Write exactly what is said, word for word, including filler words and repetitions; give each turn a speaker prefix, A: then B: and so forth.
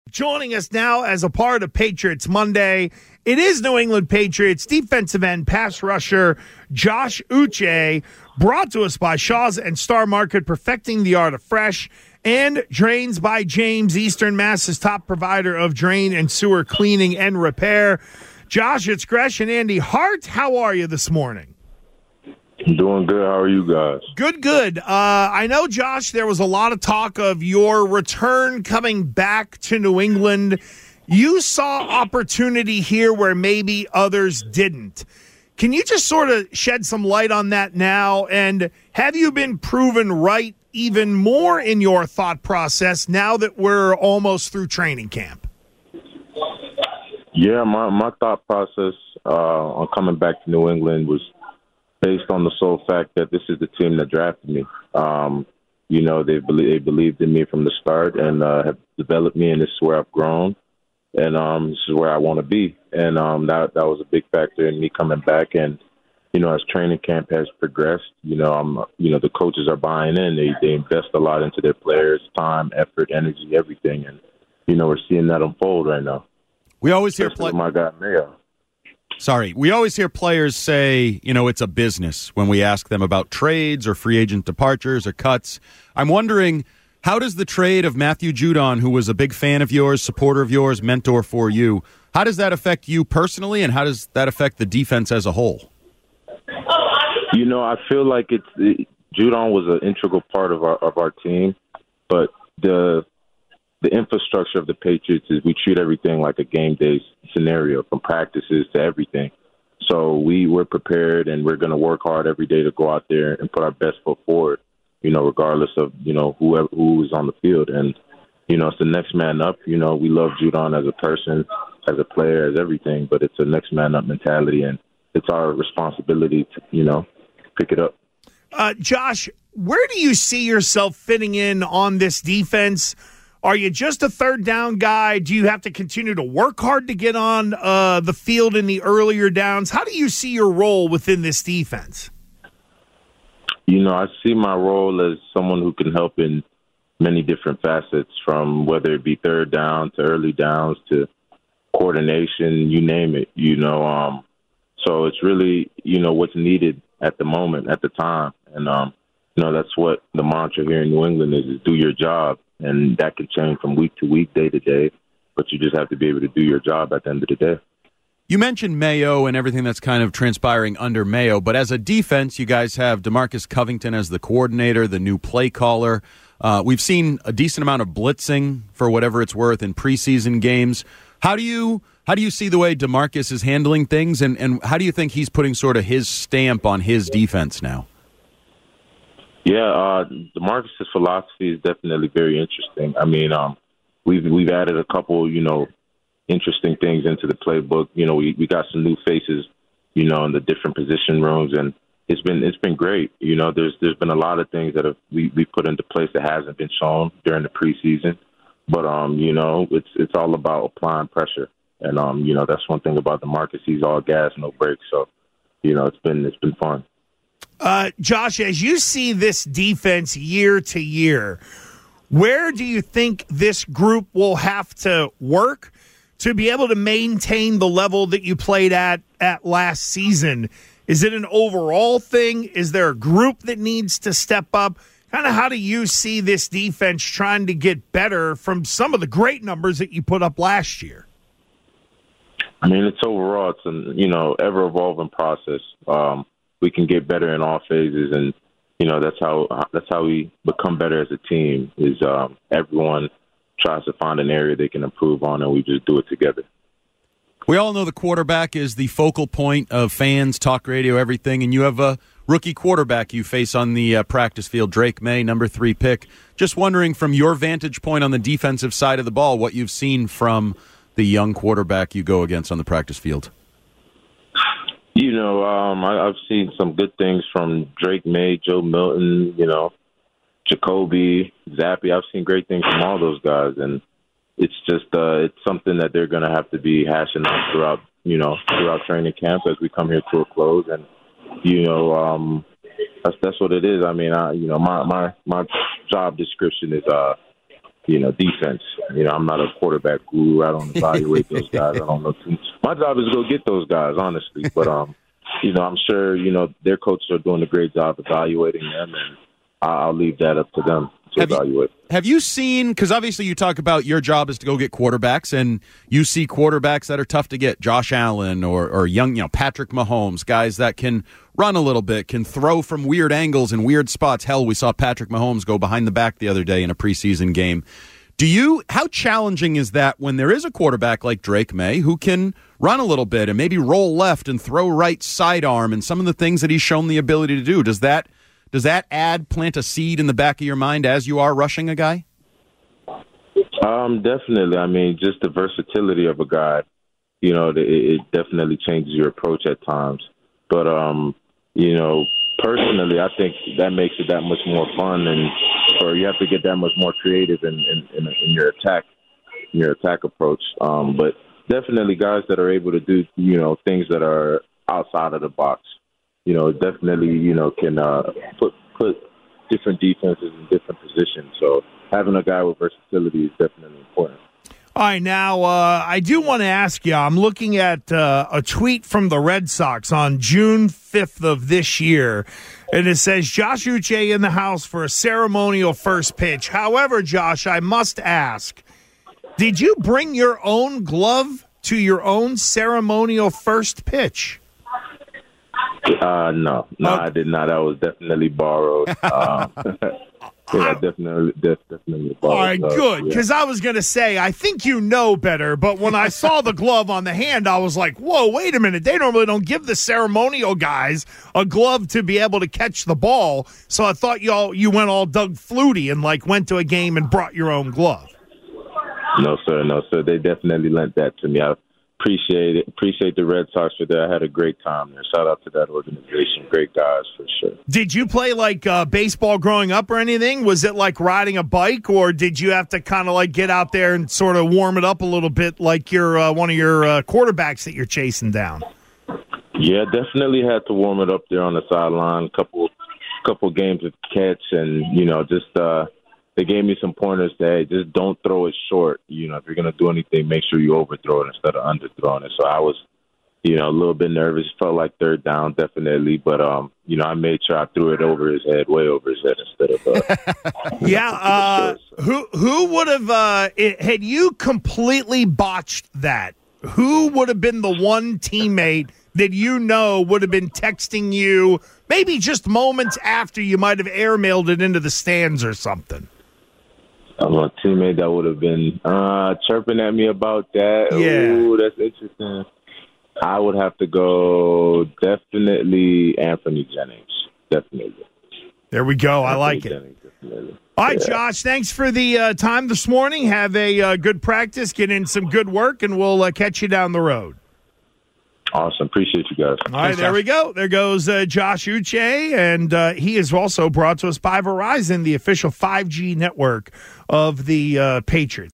A: Joining us now as a part of Patriots Monday, it is New England Patriots defensive end pass rusher Josh Uche, brought to us by Shaw's and Star Market, perfecting the art of fresh, and Drains by James, Eastern Mass's top provider of drain and sewer cleaning and repair. Josh, it's Gresh and Andy Hart. How are you this morning?
B: I'm doing good. How are you guys?
A: Good, good. Uh, I know, Josh, there was a lot of talk of your return coming back to New England. You saw opportunity here where maybe others didn't. Can you just sort of shed some light on that now? And have you been proven right even more in your thought process now that we're almost through training camp?
B: Yeah, my, my thought process uh, on coming back to New England was based on the sole fact that this is the team that drafted me. Um, you know, they, be- they believed in me from the start and uh, have developed me, and this is where I've grown, and um, this is where I want to be. And um, that that was a big factor in me coming back. And, you know, as training camp has progressed, you know, I'm, you know, the coaches are buying in. They they invest a lot into their players, time, effort, energy, everything. And, you know, we're seeing that unfold right now.
C: We always hear
B: Especially
C: play-
B: my guy, Mayo.
C: Sorry, we always hear players say, you know, it's a business when we ask them about trades or free agent departures or cuts. I'm wondering, how does the trade of Matthew Judon, who was a big fan of yours, supporter of yours, mentor for you, how does that affect you personally, and how does that affect the defense as a whole?
B: You know, I feel like it's it, Judon was an integral part of our of our team, but the the infrastructure of the Patriots is we treat everything like a game day scenario, from practices to everything. So we we're prepared, and we're going to work hard every day to go out there and put our best foot forward, you know, regardless of, you know, whoever who is on the field. And, you know, it's the next man up. You know, we love Judon as a person, as a player, as everything, but it's a next man up mentality, and it's our responsibility to, you know, pick it up.
A: Uh, Josh, where do you see yourself fitting in on this defense? Are you just a third down guy? Do you have to continue to work hard to get on uh, the field in the earlier downs? How do you see your role within this defense?
B: You know, I see my role as someone who can help in many different facets, from whether it be third down to early downs to coordination, you name it, you know. Um, so it's really, you know, what's needed at the moment, at the time. And, um, you know, that's what the mantra here in New England is, is do your job. And that can change from week to week, day to day, but you just have to be able to do your job at the end of the day.
C: You mentioned Mayo and everything that's kind of transpiring under Mayo, but as a defense, you guys have DeMarcus Covington as the coordinator, the new play caller. Uh, we've seen a decent amount of blitzing, for whatever it's worth, in preseason games. How do you how do you see the way DeMarcus is handling things, and, and how do you think he's putting sort of his stamp on his defense now?
B: Yeah, uh, DeMarcus's philosophy is definitely very interesting. I mean, um, we've we've added a couple, you know, interesting things into the playbook. You know, we, we got some new faces, you know, in the different position rooms, and it's been it's been great. You know, there's there's been a lot of things that have we we put into place that hasn't been shown during the preseason, but um, you know, it's it's all about applying pressure, and um, you know, that's one thing about DeMarcus. He's all gas, no brakes. So, you know, it's been it's been fun.
A: Uh, Josh, as you see this defense year to year, where do you think this group will have to work to be able to maintain the level that you played at at last season? Is it an overall thing? Is there a group that needs to step up? Kind of how do you see this defense trying to get better from some of the great numbers that you put up last year?
B: I mean, it's overall, it's an, you know, ever-evolving process. Um, we can get better in all phases, and you know that's how that's how we become better as a team. Is um, everyone tries to find an area they can improve on, and we just do it together.
C: We all know the quarterback is the focal point of fans, talk radio, everything, and you have a rookie quarterback you face on the uh, practice field, Drake May, number three pick. Just wondering, from your vantage point on the defensive side of the ball, what you've seen from the young quarterback you go against on the practice field.
B: You know, um, I, I've seen some good things from Drake May, Joe Milton, you know, Jacoby, Zappy. I've seen great things from all those guys, and it's just uh, it's something that they're going to have to be hashing out throughout, you know, throughout training camp as we come here to a close. And you know, um, that's that's what it is. I mean, I, you know, my my my job description is uh, you know, defense. You know, I'm not a quarterback guru. I don't evaluate those guys. I don't know too much. My job is to go get those guys, honestly. But, um, you know, I'm sure, you know, their coaches are doing a great job evaluating them, and I'll leave that up to them to
C: have
B: evaluate.
C: You, have you seen, because obviously you talk about your job is to go get quarterbacks, and you see quarterbacks that are tough to get, Josh Allen or, or young, you know, Patrick Mahomes, guys that can run a little bit, can throw from weird angles and weird spots. Hell, we saw Patrick Mahomes go behind the back the other day in a preseason game. Do you, how challenging is that when there is a quarterback like Drake May who can run a little bit and maybe roll left and throw right sidearm and some of the things that he's shown the ability to do? Does that does that add, plant a seed in the back of your mind as you are rushing a guy?
B: Um, definitely. I mean, just the versatility of a guy, you know, it, it definitely changes your approach at times. But, um, you know, personally, I think that makes it that much more fun, and or you have to get that much more creative in, in, in, in your attack, in your attack approach. Um, but definitely guys that are able to do, you know, things that are outside of the box, you know, definitely, you know, can uh, put put different defenses in different positions. So having a guy with versatility is definitely important.
A: All right, now uh, I do want to ask you, I'm looking at uh, a tweet from the Red Sox on June fifth of this year, and it says, Josh Uche in the house for a ceremonial first pitch. However, Josh, I must ask, did you bring your own glove to your own ceremonial first pitch?
B: Uh, no, no,
A: uh,
B: I did not. That was definitely borrowed. Um, yeah, definitely, definitely borrowed.
A: All right, good, because yeah. I was going to say, I think you know better, but when I saw the glove on the hand, I was like, whoa, wait a minute. They normally don't give the ceremonial guys a glove to be able to catch the ball, so I thought you all, you went all Doug Flutie and, like, went to a game and brought your own glove.
B: No, sir, no, sir. They definitely lent that to me. I appreciate it. Appreciate the Red Sox for that. I had a great time there. Shout out to that organization. Great guys for sure.
A: Did you play like uh, baseball growing up or anything? Was it like riding a bike, or did you have to kind of like get out there and sort of warm it up a little bit, like you're uh, one of your uh, quarterbacks that you're chasing down?
B: Yeah, definitely had to warm it up there on the sideline. Couple, couple games of catch, and you know, just. Uh, They gave me some pointers that, hey, just don't throw it short. You know, if you're going to do anything, make sure you overthrow it instead of underthrowing it. So I was, you know, a little bit nervous. Felt like third down, definitely. But, um, you know, I made sure I threw it over his head, way over his head instead of uh, –
A: Yeah. Uh, who who would have uh, – had you completely botched that, who would have been the one teammate that you know would have been texting you maybe just moments after you might have airmailed it into the stands or something?
B: I'm a teammate that would have been uh, chirping at me about that.
A: Yeah.
B: Ooh, that's interesting. I would have to go definitely Anthony Jennings. Definitely.
A: There we go. I
B: Anthony
A: like it.
B: Jennings, definitely.
A: All right,
B: yeah.
A: Josh, thanks for the uh, time this morning. Have a uh, good practice, get in some good work, and we'll uh, catch you down the road.
B: Awesome. Appreciate you guys.
A: All right, Thanks, there Josh. we go. There goes uh, Josh Uche, and uh, he is also brought to us by Verizon, the official five G network of the uh, Patriots.